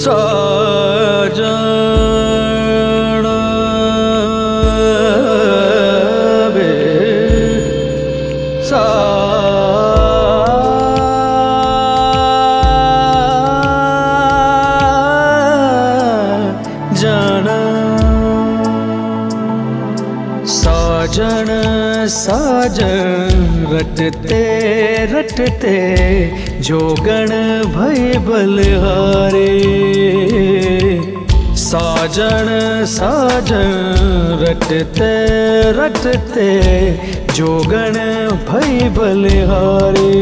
साजन वे साजन साजन रटते रटते जोगण भय बलहारे। साजन साजन रटते रटते जोगण भय बलहारे।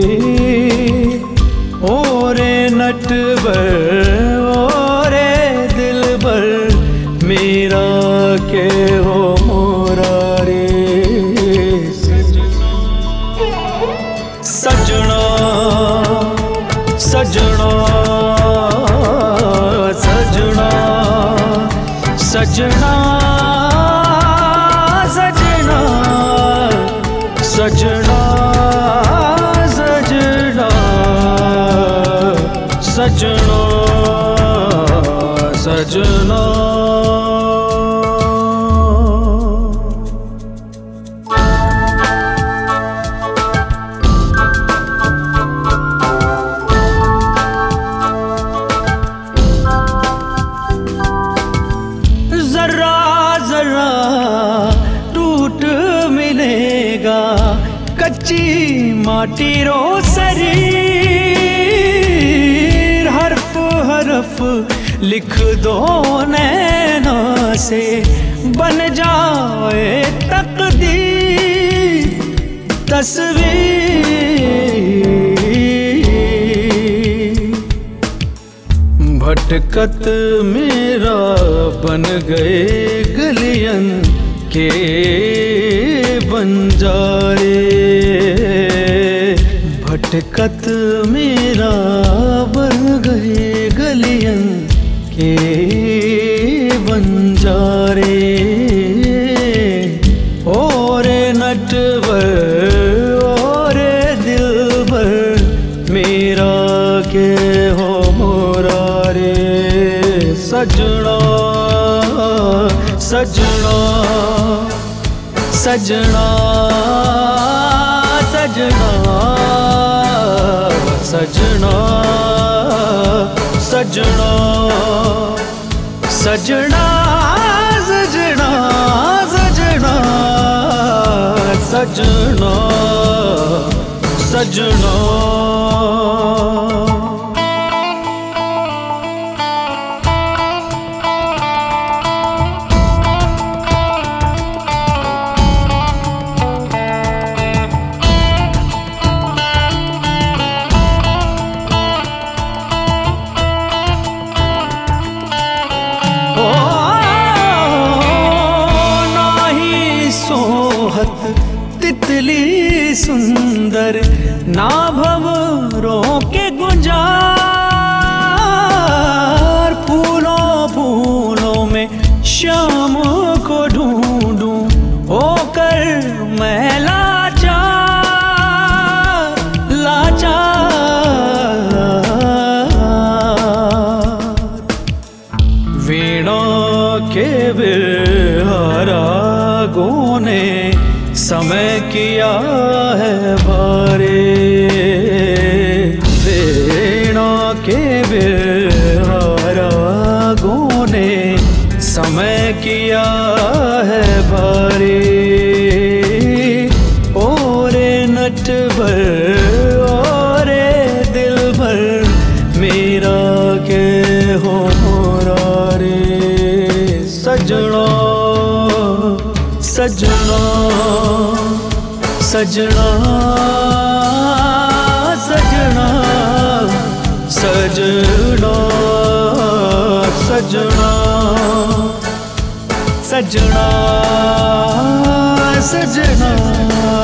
ओरे नटवर ओरे दिलबर मेरा के हो मोरारे। सजना सजना सजना सजना सजना सजना सजना सजना सजना। जरा जरा टूट मिलेगा कच्ची माटी रो शरीर। हरफ हरफ लिख दो नैना से बन जाए तकदीर तस्वीर। भटकत मेरा बन गए गलियन के बंजारे। भटकत मेरा बन गए गलियन के बंजारे। ओरे नटवर ओरे दिलबर मेरा के हो मोरारे। सजना सजना सजना सजना सजना सजना सजना सजना सजना सजना सजना। तितली सुंदर ना भंवरों के गुंजार। फूलों फूलों में शाम को ढूंढूं होकर मैं लाचार लाचार। वीणा के विहारागों ने समय किया है भारे। वीणा के विहारागों ने समय किया है भारे। ओरे नटवर ओरे दिलबर मेरा के हो मोरारे। सजना सजना सजना सजना सजना सजना सजना सजना